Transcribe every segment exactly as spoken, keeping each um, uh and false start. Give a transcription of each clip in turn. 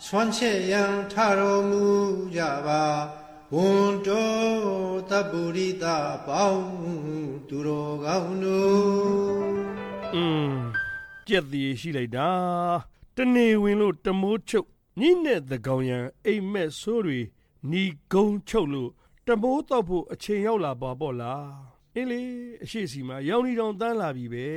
ဆွမ်းချက်ရန်ထတော်မူကြပါဝန်တော်တပ္ပုရိသပေါင်းသူတော်ကောင်းတို့อืมကြက်သေးရှိလိုက်တာတနေဝင်လို့တမိုးချုပ်ညနဲ့သကောင်ရန်အိမ်မက်ဆိုးတွေညီကုန်းချုပ်လို့တမိုးတော့ဖို့အချိန်ရောက်လာပါပေါ့လားအင်းလေအရှိစီမှာရောင်နေတောင်တန်းလာပြီပဲ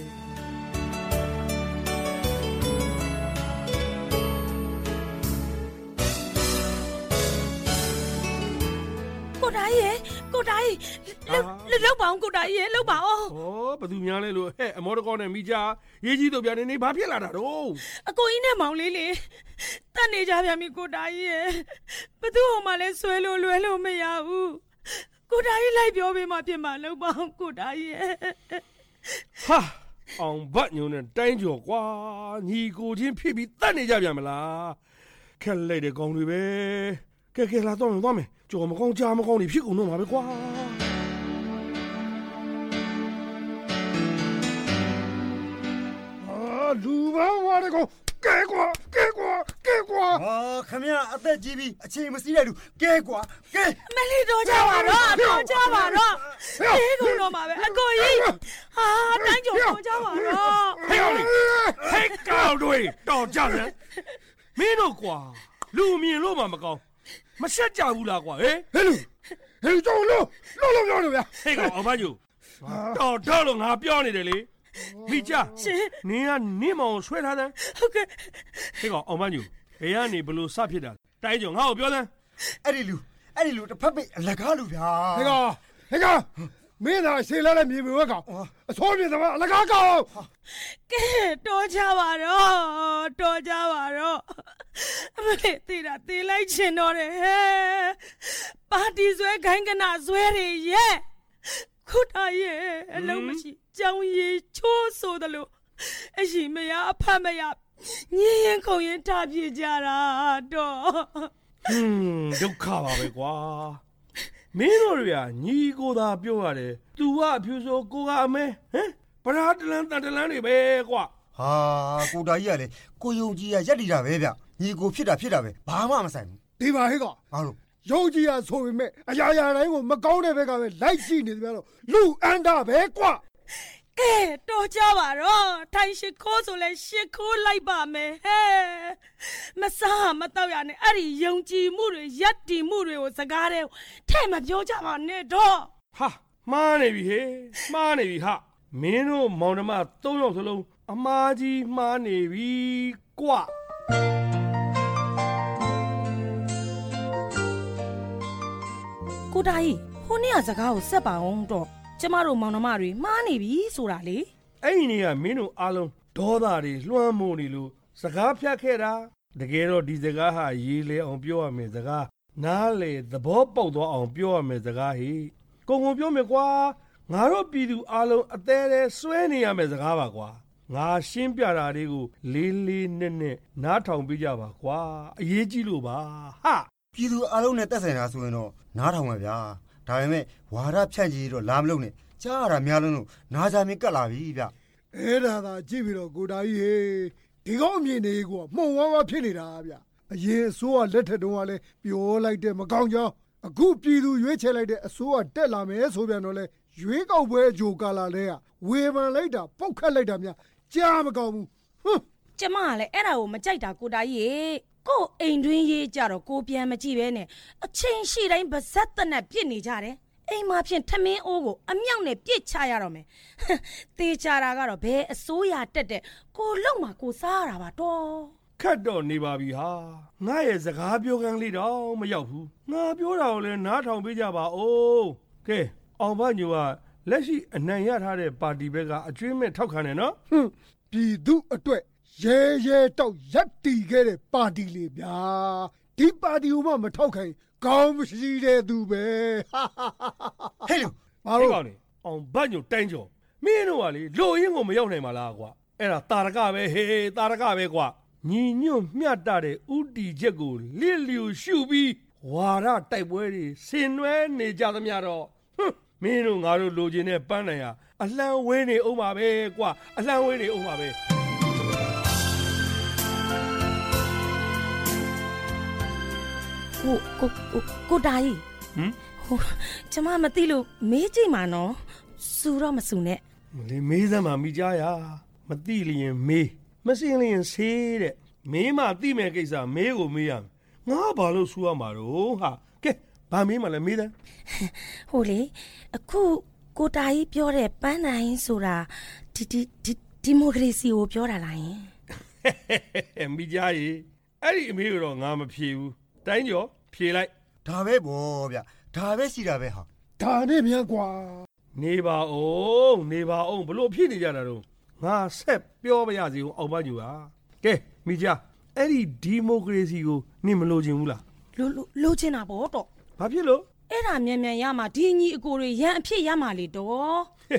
ကိုတားရဲ့ကိုတားရဲ့လှလောက်ပါအောင်ကိုတားရဲ့လှလောက်ပါအောင်ဩဘသူများလဲလို့ဟဲ့အမောတကောနဲ့မိကြရေးကြီးတို့ပြနေနေဘာဖြစ်လာတာတော့အကိုကြီးနဲ့မောင်လေးလေတတ်နေကြပြန်ပြီကိုတားရဲ့ဘသူ့ဟိုမှလဲဆွဲလို့လွယ်လို့မရဘူးကိုတားရဲ့လိုက်ပြောပေးမှဖြစ်မှာလှလောက်ပါအောင်ကိုတားရဲ့ဟာအောင်ဘတ်ညုံနဲ့တိုင်းကျော်ကွာညီကိုချင်းဖြစ်ပြီးတတ်နေကြပြန်မလားခက်လိုက်တဲ့ကောင်တွေပဲကဲကဲလာတော့တော့မယ်ကြော်မကောင်းကြားမကောင်းနေဖြစ်ကုန်တော့မှာပဲကွာအာလူဘာဝါရကောကဲကွာကဲကွာကဲကွာဟာခမရအသက်ကြီးပြီးအချိန်မစည်းတဲ့လူကဲကွာကဲမလေးတော့ကြပါတော့တော့ကြပါတော့ကဲကုန်တော့မှာပဲအကိုကြီးဟာတိုင်းကျော်တော့ကြပါတော့ဟဲ့အောင်ဟဲ့ကောက်တွေတော်ကြတယ်မင်းတို့ကွာလူမြင်လို့မှမကောင်းမဆက်ကြဘူးလားကွာဟဲ့ဟဲ့လူဟဲ့ကြောင်လို့လို့လို့ပြောလို့ဗျာဟဲ့ကောင်အောင်မညူတော်တော်လို့ငါပြောနေတယ်လေမိကြနင်းကနင်းမောင်ဆွဲထားတယ်ဟုတ်ကဲ့ဟဲ့ကောင်အောင်မညူဘယ်ကနေဘလို့စဖြစ်တာတိုင်းကျော်ငါ့ကိုပြောစမ်းအဲ့ဒီလူအဲ့ဒီလူတစ်ဖက်ပိတ်အလကားလူဗျာဟဲ့ကောင်ဟဲ့ကောင်မင်းသာရှေ့လာတဲ့မြေမြဝက်ကောင်အစောမြေသမားအလကားကောင်ကဲတော်ကြပါတော့တော်ကြပါတော့အမေတေးတာတေးလိုက်ချင်တော့တယ်ဟဲ့ပါတီဆွဲခိုင်းကနာဆွဲတွေရဲ့ခုတာရဲ့အလုံးမရှိကြောင်ရည်ချိုးဆိုတယ်လို့အရှင်မရအဖတ်မရညင်ရင်ခုံရင်ထားပြကြတာတော့ဟွန်းဒုက္ခပါပဲကွာမင်းတို့တွေကညီကိုသာပြောရတယ်သူကအဖြူဆိုကိုကအမဲဟမ်ပရာတလန်တန်တလန်တွေပဲကွာဟာကိုတာကြီးကလေကိုယုံကြည်ရရက်နေတာပဲဗျညီကိုဖြစ်တာဖြစ်တာပဲဘာမှမဆိုင်ဘူးဒီပါဟဲ့ကောင်ဘာလို့ယုံကြည်ရဆိုပေမဲ့အရာရာတိုင်းကိုမကောင်းတဲ့ဘက်ကပဲလိုက်ကြည့်နေတယ်ဗျာတော့လူအန္တာပဲကွာကဲတော်ကြပါတော့ထိုင်ရှိခိုးဆိုလဲရှစ်ခိုးလိုက်ပါမယ်ဟဲ့မစားမတော့ရနဲ့အဲ့ဒီယုံကြည်မှုတွေယက်တီမှုတွေကိုစကားတဲ့ထဲ့မပြောကြပါနဲ့တော့ဟာမှားနေပြီဟဲ့မှားနေပြီဟာမင်းတို့မောင်နှမသုံးယောက်စလုံးအမားကြီးမှားနေပြီကွာကိုတာကြီးဟိုနေ့ကစကားကိုဆက်ပါအောင်တော့ကျမတို့မောင်နှမတွေမှားနေပြီဆိုတာလေအဲ့ဒီနေ့ကမင်းတို့အားလုံးဒေါသတွေလွှမ်းမိုးနေလို့စကားဖြတ်ခဲ့တာတကယ်တော့ဒီစကားဟာရေးလေအောင်ပြောရမယ်စကားနားလေသဘောပေါက်သွားအောင်ပြောရမယ်စကားဟိကုံကုံပြောမယ်ကွာငါတို့ပြည်သူအားလုံးအသေးသေးစွဲနေရမယ်စကားပါကွာငါရှင်းပြတာတွေကိုလေးလေးနက်နက်နားထောင်ပြကြပါကွာအရေးကြီးလို့ပါဟာပြည်သူအားလုံးနဲ့တက်ဆိုင်တာဆိုရင်တော့နားထောင်ပါဗျာဒါပေမဲ့ဝါဒဖြန့်ကြီးတော့လာမလို့နဲ့ကြားရတာများလုံးလို့နားကြမင်းကတ်လာပြီဗျအဲ့ဒါသာကြည့်ပြီးတော့ကိုတာကြီးဟေးဒီကောင်းအမြင်တွေကမှုံဝါးဝါဖြစ်နေတာဗျအရင်အစိုးရလက်ထက်တုန်းကလည်းပြောလိုက်တဲ့မကောင်းကြောင်းအခုပြည်သူရွေးချယ်လိုက်တဲ့အစိုးရတက်လာမယ်ဆိုပြန်တော့လဲရွေးကောက်ပွဲအကြိုကာလလဲကဝေဖန်လိုက်တာပုတ်ခတ်လိုက်တာများကြားမကောင်းဘူးဟွန်းကျမကလည်းအဲ့ဒါကိုမကြိုက်တာကိုတာကြီးကိုအိမ်တွင်းရေးကြတော့ကိုပြန်မကြည့်ပဲနဲ့အချိန်ရှိတိုင်းဗဇက်တနက်ပြစ်နေကြတယ်အိမ်မှာဖြင့်ထမင်းအိုးကိုအမြောက်နဲ့ပြစ်ချရတော့မယ်တေးချတာကတော့ဘယ်အစိုးရတက်တဲ့ကိုလုံမှာကိုစားရတာပါတော့ခတ်တော့နေပါပြီဟာငါရဲ့စကားပြောကန်းလေးတော့မရောက်ဘူးငါပြောတာကိုလည်းနားထောင်ပေးကြပါဦးကဲအောင်ဘညိုကလက်ရှိအနိုင်ရထားတဲ့ပါတီဘက်ကအကျွေးမဲ့ထောက်ခံတယ်နော်ဟွန်းပြည်သူအတွက်ရဲရဲတောက်ရက်တီခဲ့တဲ့ပါတီလေဗျာဒီပါတီကိုမှမထောက်ခံကောင်းမရှိတဲ့သူပဲဟဲ့လူဘာလို့ကောင်းလဲအောင်ဘတ်ညိုတိုင်းကျော်မင်းတို့ကလေလိုရင်းကိုမရောက်နိုင်ပါလားကွာအဲ့ဒါတာရကပဲဟေးတာရကပဲကွာညီညွတ်မျှတတဲ့ဥတီချက်ကိုလစ်လျူရှုပြီးဝါရတိုက်ပွဲတွေဆင်နွှဲနေကြသမျှတော့ဟွန်းမင်းတို့ငါတို့လိုချင်တဲ့ပန်းနိုင်ဟာအလှမ်းဝေးနေအောင်ပါပဲကွာအလှမ်းဝေးနေအောင်ပါပဲကိုကိုကိုတာကြီးဟမ်ဟိုကျမမသိလို့မေးကြည့်မှာနော်စူတော့မစူနဲ့လေမေးစမ်းမှာမိကြရမသိလျင်မေးမစင်လျင်ဆေးတဲ့မေးမှသိမဲ့ကိစ္စမေးကိုမေးရမယ်ငါဘာလို့စူရမှာတော့ဟာကဲဘာမေးမှလဲမေးတယ်ဟိုလေအခုကိုတာကြီးပြောတဲ့ပန်းနိုင်ဆိုတာဒီဒီဒီမိုကရေစီကိုပြောတာလားယင်မိကြရေအဲ့ဒီအမေကတော့ငါမဖြေဘူးတိုင်းကျော်ဖြေလိုက်ဒါပဲဗောဗျဒါပဲရှိတာပဲဟာဒါနဲ့မြန်ကွာနေပါအောင်နေပါအောင်ဘလို့ဖြစ်နေကြတာတော့ငါဆက်ပြောမရစီအောင်အောင်မညူပါကဲမိကြအဲ့ဒီဒီမိုကရေစီကိုနင်မလို့ချင်ဘူးလားလို့လို့ချင်တာဗောတော့ဘာဖြစ်လို့အဲ့ဒါမြန်မြန်ရမှာဒီညီအကိုတွေရန်အဖြစ်ရမှာလေတော့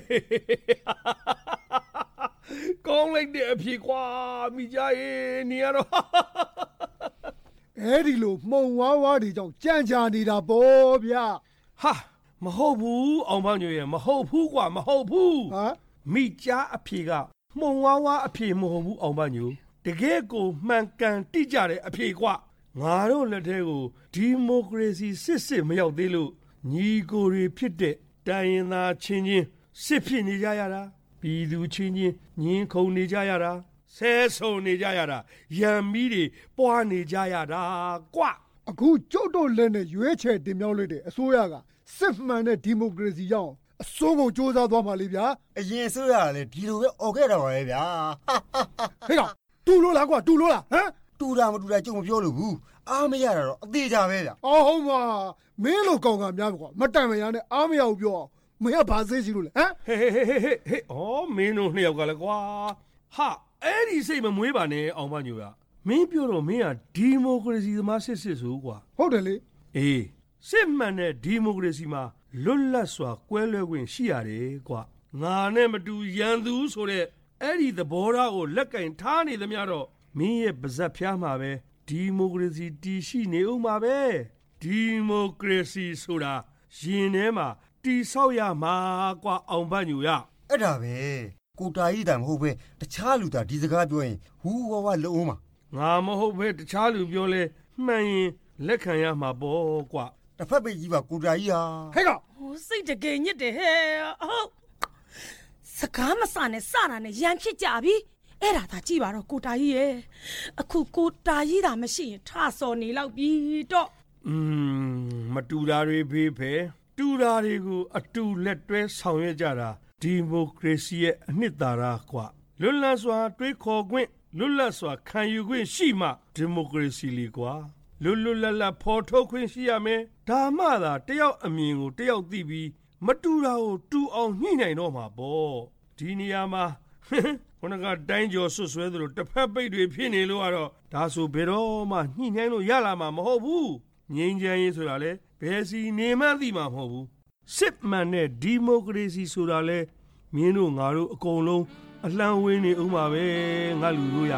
ကောင်းလိုက်တဲ့အဖြစ်ကွာမိကြရေနေရတော့အဲ့ဒီလိုမှုံဝါးဝါးတွေကြောင့်ကြံ့ကြာနေတာပေါ့ဗျာဟာမဟုတ်ဘူးအောင်မညွေရမဟုတ်ဘူးကွာမဟုတ်ဘူးဟာမိကြားအဖြစ်ကမှုံဝါးဝါးအဖြစ်မဟုတ်ဘူးအောင်မညွတကယ်ကိုမှန်ကန်တိကျတဲ့အဖြစ်ကွာငါတို့လက်ထဲကိုဒီမိုကရေစီစစ်စစ်မရောက်သေးလို့ညီကိုတွေဖြစ်တဲ့တိုင်းရင်းသားချင်းချင်းစစ်ဖြစ်နေကြရတာပြည်သူချင်းချင်းညင်းခုန်နေကြရတာဆဲဆုံနေကြရတာရံမီးတွေပွားနေကြရတာကွအခုကျုပ်တို့လက်နဲ့ရွေးချယ်တင်မြှောက်လိုက်တဲ့အစိုးရကစစ်မှန်တဲ့ဒီမိုကရေစီရောက်အစိုးကုန်စ조사သွားပါလိမ့်ဗျာအရင်အစိုးရကလည်းဒီလိုပဲអော်ခဲ့တာပါပဲဗျာဟေ့ကောင်တူလို့လားကွာတူလို့လားဟမ်တူတာမတူတာကြုံမပြောလို့ဘူးအားမရတာတော့အသေးချာပဲဗျာအော်ဟုတ်ပါမင်းလိုကောင်ကများကွာမတိုင်မရနဲ့အားမရဘူးပြောမင်းကဘာစိတ်ရှိလို့လဲဟမ်ဟေးဟေးဟေးဟေးဟေးအော်မင်းတို့နှစ်ယောက်ကလည်းကွာဟာအဲ့ဒီစိတ်မမွေးပါနဲ့အောင်မညိုရမင်းပြောတော့မင်းကဒီမိုကရေစီသမားစစ်စစ်ဆိုကွာဟုတ်တယ်လေအေးစစ်မှန်တဲ့ဒီမိုကရေစီမှာလွတ်လပ်စွာကွဲလွဲခွင့်ရှိရတယ်ကွာငါနဲ့မတူရန်သူဆိုတဲ့အဲ့ဒီသဘောထားကိုလက်ကင်ထားနေသမျှတော့မင်းရဲ့ပါဇက်ဖျားမှာပဲဒီမိုကရေစီတည်ရှိနေဦးမှာပဲဒီမိုကရေစီဆိုတာရင်ထဲမှာတည်ဆောက်ရမှာကွာအောင်ပညူရအဲ့ဒါပဲကိုတာကြီးတာမဟုတ်ပဲတခြားလူသားဒီစကားပြောရင်ဟူးဝါဝါလုံးအောင်မှာငါမဟုတ်ပဲတခြားလူပြောလဲမှန်ရင်လက်ခံရမှာပေါ့ကွာတစ်ဖက်ပဲကြီးပါကိုတာကြီးဟာဟဲ့ကောင်ဟိုစိတ်တကယ်ညစ်တယ်ဟဲ့ဟုတ်စကားမစနဲ့စတာနဲ့ရန်ဖြစ်ကြပြီအဲ့ဒါသာကြည့်ပါတော့ကိုတာကြီးရဲ့အခုကိုတာကြီးတာမရှိရင်ထဆော်နေလောက်ပြီတော့อืมမတူတာတွေဖေးဖယ်တူတာတွေကိုအတူလက်တွဲဆောင်ရွက်ကြတာဒီမိုကရေစီရဲ့အနှစ်သာရကွာလွတ်လပ်စွာတွေးခေါ်ခွင့်လွတ်လပ်စွာခံယူခွင့်ရှိမှဒီမိုကရေစီလီကွာလွတ်လွတ်လပ်လပ်ဖော်ထုတ်ခွင့်ရှိရမယ်ဒါမှသာတယောက်အမြင်ကိုတယောက်သိပြီးမတူတာကိုတူအောင်ညှိနှိုင်တော့မှာပေါ့ဒီနေရာမှာခုနကတိုင်းကျော်ဆွဆွဲသလိုတစ်ဖက်ပိတ်တွေဖြစ်နေလို့ကတော့ဒါဆိုဘယ်တော့မှညှိနှိုင်းလို့ရလာမှာမဟုတ်ဘူးငြိမ်းချမ်းရေးဆိုတာလေဘယ်စီနေမှသိမှာမဟုတ်ဘူးစစ်မှန်တဲ့ဒီမိုကရေစီဆိုတာလေမင်းတို့ငါတို့အကုန်လုံးအလှမ်းဝင်းနေဦးမှာပဲငါလူတို့ရ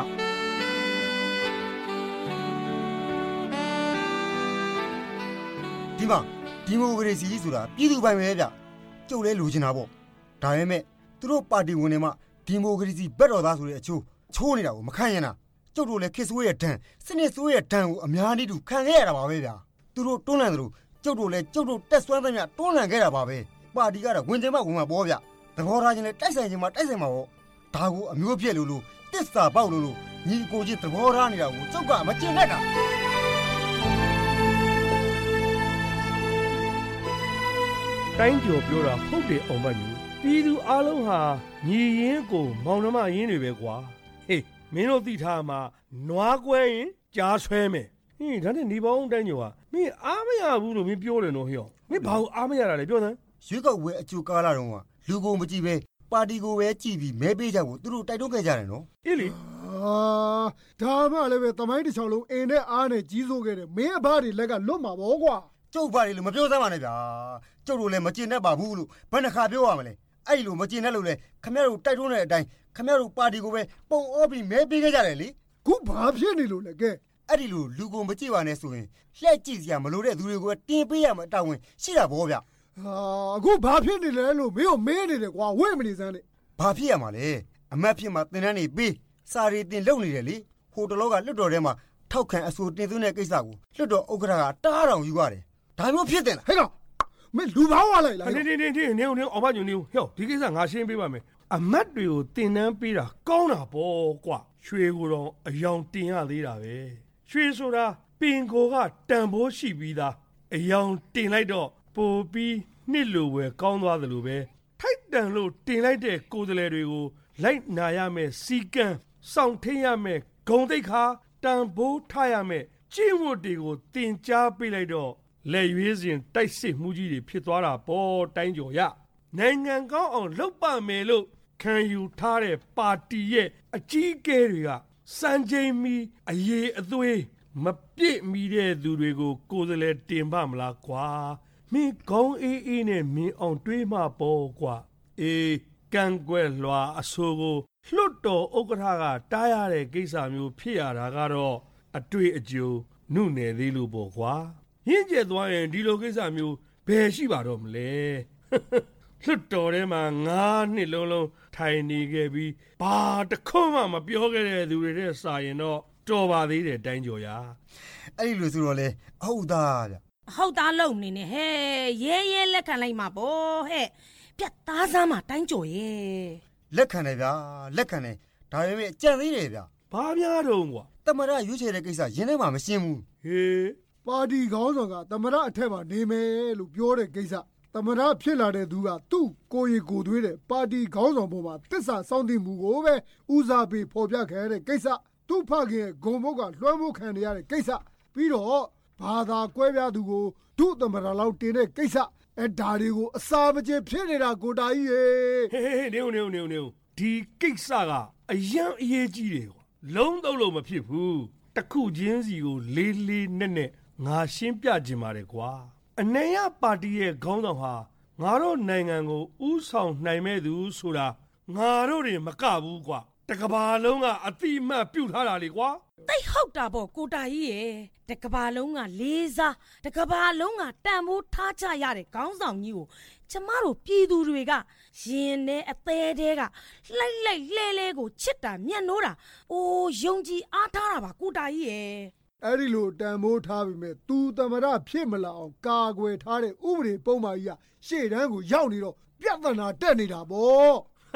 ဒီမှာဒီမိုကရေစီဆိုတာပြည်သူပိုင်ပဲဗျကျုပ်လဲလိုချင်တာပေါ့ဒါပေမဲ့သူတို့ပါတီဝင်တွေမှဒီမိုကရေစီဘက်တော်သားဆိုတဲ့အချိုးချိုးနေတာကိုမခံရနာကျုပ်တို့လည်းခေတ်ဆိုးရဲ့ဒဏ်စနစ်ဆိုးရဲ့ဒဏ်ကိုအများကြီးတူခံခဲ့ရတာပါပဲဗျာသူတို့တွန်းလှန်သလိုကျုပ်တို့လည်းကျုပ်တို့တက်ဆွမ်းသမျှတွန်းလှန်ခဲ့တာပါပဲပါတီကတော့ဝင်ကြမဝင်မှာပေါ့ဗျသဘောထားချင်းလည်းတိုက်ဆိုင်ချင်းမှတိုက်ဆိုင်မှာပေါ့ဒါကိုအမျိုးဖြစ်လို့လို့တစ္ဆာပေါက်လို့လို့ညီကိုချင်းသဘောထားနေတာကိုကျုပ်ကမကျင်တတ်တာတိုင်းကျော်ပြောတာဟုတ်တယ်အောင်မကြီးပြည်သူအလုံးဟာညီရင်းကိုမောင်နှမရင်းတွေပဲကွာဟေးမင်းတို့သိထားမှာနွားကွဲရင်ကြားဆွဲမယ်ဟင်းဒါနဲ့နေပေါင်းတိုင်းကျော်ဟာမင်းအားမရဘူးလို့မင်းပြောတယ်နော်ဟေ့မင်းဘာလို့အားမရတာလဲပြောစမ်းရွေးကောက်ပွဲအကျိုးကားလာတော့ကလူကုန်မကြည့်ပဲပါတီကိုပဲကြည့်ပြီးမဲပေးကြဖို့သူတို့တိုက်တွန်းခဲ့ကြတယ်နော်အေးလေအာဒါမှလည်းပဲသမိုင်းတစ်ချောင်းလုံးအင်းနဲ့အားနဲ့ကြီးစိုးခဲ့တယ်မင်းအဖတွေလက်ကလွတ်မှာပေါ့ကွာကျုပ်ဘာတွေလို့မပြောစမ်းပါနဲ့ဗျာကျုပ်တို့လည်းမကျင်တတ်ပါဘူးလို့ဘယ်နှခါပြောရမလဲအဲ့လိုမကျင်တတ်လို့လေခမရတို့တိုက်တွန်းတဲ့အတိုင်းခမရတို့ပါတီကိုပဲပုံအောပြီးမဲပေးခဲ့ကြတယ်လေခုဘာဖြစ်နေလို့လဲကဲအဲ့ဒီလိုလူကုန်မကြည့်ပါနဲ့ဆိုရင်လှည့်ကြည့်စရာမလိုတဲ့သူတွေကိုတင်ပေးရမှာအတာဝန်ရှိတာပေါ့ဗျာဟာအခုဘာဖြစ်နေလဲလို့မင်းတို့မေးနေတယ်ကွာဝိတ်မနေစမ်းနဲ့ဘာဖြစ်ရမှာလဲအမတ်ဖြစ်မှာတင်တန်းနေပေးစာရီတင်လုံနေတယ်လေဟိုတလောကလွတ်တော်ထဲမှာထောက်ခံအဆိုတင်သွင်းတဲ့ကိစ္စကိုလွှတ်တော်ဥက္ကဋ္ဌကတားတောင်ယူရတယ်ဒါမျိုးဖြစ်တယ်လားဟဲ့ကောင်မင်းလူပေါင်းဝလိုက်လားနေနေနေနေနေနေအောင်မညွန်နေဟဲ့ဒီကိစ္စငါရှင်းပေးပါမယ်အမတ်တွေကိုတင်နှန်းပေးတာကောင်းတာပေါ့ကွာရွှေကိုတော့အယောင်တင်ရသေးတာပဲရွှေဆိုတာပင်ကိုကတန်ဖိုးရှိပြီးသားအယောင်တင်လိုက်တော့ပိုပြီးနှစ်လိုပဲကောင်းသွားသလိုပဲထိုက်တန်လို့တင်လိုက်တဲ့ကိုယ်စလဲတွေကိုလိုက်နာရမယ်စီကံစောင့်ထိန်ရမယ်ဂုံတိတ်ခါတန်ဖိုးထားရမယ်ကျင့်ဝတ်တွေကိုတင်ကြားပေးလိုက်တော့လက်ရွေးစဉ်တိုက်စစ်မှုကြီးတွေဖြစ်သွားတာပေါ့တိုင်းကျော်ရနိုင်ငံကောင်းအောင်လုပ်ပါမယ်လို့ခံယူထားတဲ့ပါတီရဲ့အကြီးအကဲတွေကစံချိန်မီအရေးအသွေးမပြည့်မီတဲ့သူတွေကိုကိုယ်စလဲတင်ပါမလားကွာမင်းကောင်းအေးအေးနဲ့မင်းအောင်တွေးမှပေါ့ကွာအေးကံကွယ်လွှာအဆိုးကိုလွတ်တော်ဥက္ကဋ္ဌကတားရတဲ့ကိစ္စမျိုးဖြစ်ရတာကတော့အတွေ့အကြုံနှုတ်နယ်သေးလို့ပေါ့ကွာရင့်ကျက်သွားရင်ဒီလိုကိစ္စမျိုးဘယ်ရှိပါတော့မလဲလွတ်တော်ထဲမှာငါးနှစ်လုံးလုံးထိုင်နေခဲ့ပြီးဘာတစ်ခုမှမပြောခဲ့တဲ့သူတွေတဲ့စာရင်တော့တော်ပါသေးတယ်တိုင်းကျော်ရအဲ့ဒီလိုဆိုတော့လေအဟုတ်သားဗျဟုတ်သားလုံနေနေဟဲ့ရဲရဲလက်ခံလိုက်မှာပေါ့ဟဲ့ပြတ်သားစားမှာတိုင်းကျော်ရဲ့လက်ခံတယ်ဗျာလက်ခံတယ်ဒါပေမဲ့ကြံသေးတယ်ဗျဘာများတော့ကွာသမရရွေးချယ်တဲ့ကိစ္စရင်းထဲမှာမရှင်းဘူးဟေးပါတီခေါင်းဆောင်ကသမရအထက်မှာနေမယ်လို့ပြောတဲ့ကိစ္စသမရဖြစ်လာတဲ့သူကသူ့ကိုယ်ရည်ကိုယ်သွေးတဲ့ပါတီခေါင်းဆောင်ပေါ်မှာတစ္ဆာစောင့်တည်မှုကိုပဲဦးစားပေးဖော်ပြခဲ့တဲ့ကိစ္စသူ့ဖခင်ရဲ့ဂုံဘုတ်ကလွှမ်းမိုးခံရတဲ့ကိစ္စပြီးတော့ဘာသာကွဲပြားသူကိုဒုသမရလောက်တင်တဲ့ကိစ္စအဲဒါတွေကိုအစာမကျေဖြစ်နေတာကိုတာကြီးရေဟေးဟေးနေဦးနေဦးနေဦးနေဦးဒီကိစ္စကအယံအရေးကြီးတယ်ကွာလုံးတော့လို့မဖြစ်ဘူးတခုချင်းစီကိုလေးလေးနက်နက်ငါရှင်းပြခြင်းပါတယ်ကွာအနေရပါတီရဲ့ခေါင်းဆောင်ဟာငါတို့နိုင်ငံကိုဥဆောင်နိုင်မဲ့သူဆိုတာငါတို့တွေမကဘူးကွာတကဘာလုံးကအတိအမှတ်ပြုတ်ထားတာလေကွာသိဟုတ်တာပေါ့ကိုတာကြီးရဲ့တကဘာလုံးကလေးစားတကဘာလုံးကတန်ဖိုးထားကြရတဲ့ခေါင်းဆောင်ကြီးကိုကျမတို့ပြည်သူတွေကရင်နဲ့အသေးသေးကလှိုက်လိုက်လဲလဲကိုချစ်တာမျက်နှိုးတာအိုးယုံကြည်အားထားတာပါကိုတာကြီးရဲ့အဲ့ဒီလိုတန်ဖိုးထားပြီးမဲ့သူသမရဖြစ်မလာအောင်ကာကွယ်ထားတဲ့ဥပဒေပုံမှန်ကြီးကရှေ့တန်းကိုရောက်နေတော့ပြဿနာတက်နေတာပေါ့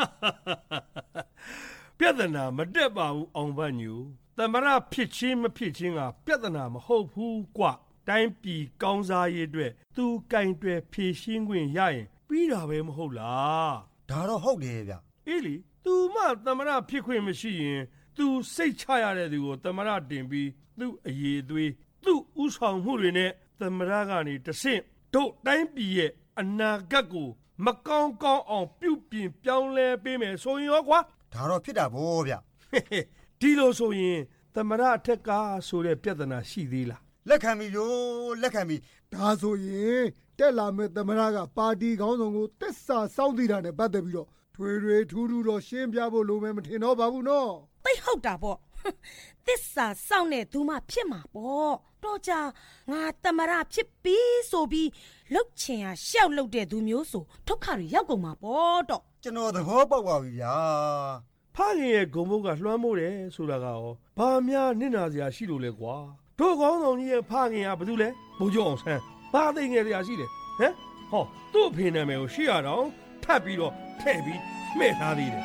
ပြဿနာမတက်ပါဘူးအောင်ဘညူသမရဖြစ်ချင်းမဖြစ်ချင်းကပြဿနာမဟုတ်ဘူးကွတိုင်းပြည်ကောင်းစားရေးအတွက်သူကင်တွယ်ဖြည့်ရှင်းခွင့်ရရင်ပြီးတာပဲမဟုတ်လားဒါတော့ဟုတ်တယ်ဗျအေးလေ तू မှသမရဖြစ်ခွင့်မရှိရင် तू စိတ်ချရတဲ့သူကိုသမရတင်ပြီးသူ့အရေးသွေးသူ့ဥဆောင်မှုတွေနဲ့သမရကနေတဆင့်တို့တိုင်းပြည်ရဲ့အနာဂတ်ကိုမကောင်းကောင်းအောင်ပြုပြင်ပြောင်းလဲပေးမယ်ဆိုရင်ရောကွာဒါတော့ဖြစ်တာဗောဗျဒီလိုဆိုရင်သမရအထက်ကဆိုတဲ့ပြဿနာရှိသေးလားလက်ခံပြီလို့လက်ခံပြီဒါဆိုရင်တက်လာမဲ့သမရကပါတီခေါင်းဆောင်ကိုတစ္ဆာစောင့်တည်တာနဲ့ပတ်သက်ပြီးတော့ထွေထွေထူးထူးတော့ရှင်းပြဖို့လိုမယ်မထင်တော့ပါဘူးနော်သိဟုတ်တာပေါ့သစ္စာစောင့်တဲ့သူမှဖြစ်မှာပေါ့တော့ကြငါသမရဖြစ်ပြီးဆိုပြီးလှုပ်ချင်ရရှောက်လှုပ်တဲ့သူမျိုးဆိုဒုက္ခတွေရောက်ကုန်မှာပေါ့တော့ကျွန်တော်သဘောပေါက်ပါပြီဗျာဖခင်ရဲ့ဂုံဘုတ်ကလွှမ်းမိုးတယ်ဆိုတာကရောဘာများနစ်နာစရာရှိလို့လဲကွာတို့ကောင်းဆောင်ကြီးရဲ့ဖခင်ကဘာလို့လဲဘုံကျော်အောင်ဆန်းဘာသိငယ်စရာရှိတယ်ဟမ်ဟောသူ့အဖေနာမည်ကိုရှေ့ရတော့ထပ်ပြီးတော့ထည့်ပြီးမှဲ့ထားသေးတယ်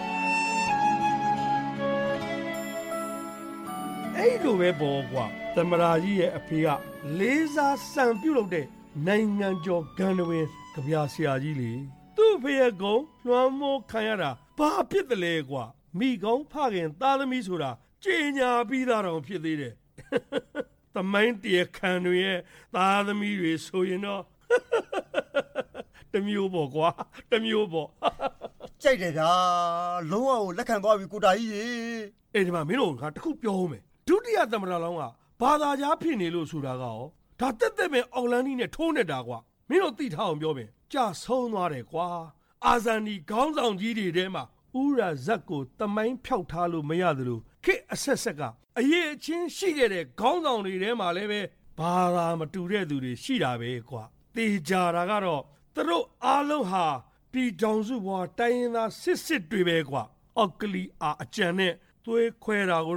အဲ့လိုပဲပေါ့ကွာသမရာကြီးရဲ့အဖေကလေးစားစံပြုတ်လုပ်တဲ့နိုင်ငံကျော်ဂန္ဓဝင်ကဗျာဆရာကြီးလေသူ့ဖေရဲ့ကုံလွှမ်းမိုးခံရတာဘာဖြစ်တယ်လဲကွာမိကောင်းဖခင်သားသမီးဆိုတာကြေညာပြီးသားတော်ဖြစ်သေးတယ်သမိုင်းတရားခံတွေရဲ့သားသမီးတွေဆိုရင်တော့တမျိုးပေါ့ကွာတမျိုးပေါ့ကြိုက်တယ်ဗျာလုံးဝကိုလက်ခံသွားပြီကိုတာကြီးရေအဲ့ဒီမှာမင်းတို့ကတခုပြောဦးမယ်ဒုတိယသမ္မတလောင်းကဘာသာကြားဖြစ်နေလို့ဆိုတာကရောဒါတက်တက်ပဲအော်လန်နီနဲ့ထိုးနေတာကွာမင်းတို့သိထားအောင်ပြောမယ်ကြာဆုံးသွားတယ်ကွာအာဇန်ဒီခေါင်းဆောင်ကြီးတွေထဲမှာဥရာဇက်ကိုတမိုင်းဖြောက်ထားလို့မရသလိုခေအဆက်ဆက်ကအရေးအချင်းရှိခဲ့တဲ့ခေါင်းဆောင်တွေထဲမှာလည်းပဲဘာသာမတူတဲ့သူတွေရှိတာပဲကွာတေချာတာကတော့သူတို့အားလုံးဟာပြည်ထောင်စုဘဝတိုင်းရင်းသားစစ်စစ်တွေပဲကွာအောက်ကလီအာအကြံနဲ့သွေးခွဲတာကိုတော့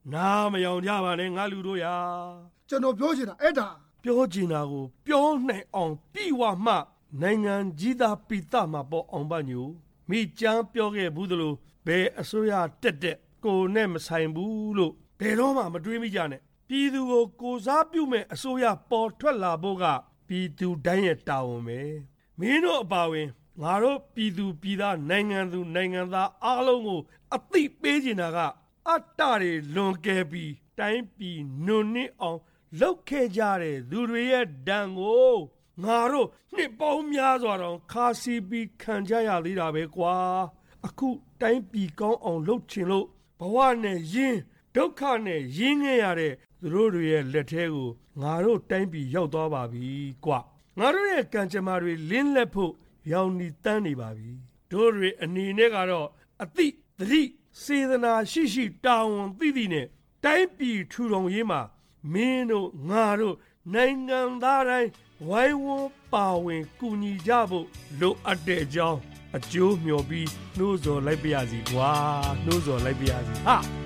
နားမယောင်ကြပါနဲ့ငါလူတို့ရာကျွန်တော်ပြောချင်တာအဲ့ဒါပြောချင်တာကိုပြောနိုင်အောင်ပြီးဝမှနိုင်ငံကြီးသားပိသမှာပေါ့အောင်ပါညိုမိချမ်းပြောခဲ့ဘူးသလိုဘယ်အစိုးရတက်တက်ကိုနဲ့မဆိုင်ဘူးလို့ဘယ်တော့မှမတွေးမိကြနဲ့ပြည်သူကိုကိုစားပြုမဲ့အစိုးရပေါ်ထွက်လာဖို့ကပြည်သူတိုင်းရဲ့တာဝန်ပဲမင်းတို့အပါဝင်ငါတို့ပြည်သူပြည်သားနိုင်ငံသူနိုင်ငံသားအားလုံးကိုအသိပေးချင်တာကအတ္တတွေလွန်ကဲပြီးတိုင်းပြည်နုံနစ်အောင်လောက်ခဲ့ကြတဲ့သူတွေရဲ့ဒဏ်ကိုငါတို့နှစ်ပေါင်းများစွာတောင်ခါစီပြီးခံကြရသေးတာပဲကွာအခုတိုင်းပြည်ကောင်းအောင်လုပ်ချင်လို့ဘဝနဲ့ရင်းဒုက္ခနဲ့ရင်းခဲ့ရတဲ့သူတို့တွေရဲ့လက်ထဲကိုငါတို့တိုင်းပြည်ရောက်သွားပါပြီကွငါတို့ရဲ့ကံကြမ္မာတွေလင်းလက်ဖို့ရောင်နီတန်းနေပါပြီတို့တွေအနေနဲ့ကတော့အသိသတိစေတနာရှိရှိတာဝန်သိသိနဲ့တိုင်းပြည်ထူထောင်ရေးမှာမင်းတို့ငါတို့နိုင်ငံသားတိုင်းဝိုင်းဝန်းပါဝင်ကူညီကြဖို့လိုအပ်တဲ့အကြောင်းအကျိုးမျှော်ပြီးနှိုးဆော်လိုက်ပါရစီကွာနှိုးဆော်လိုက်ပါရစီဟာ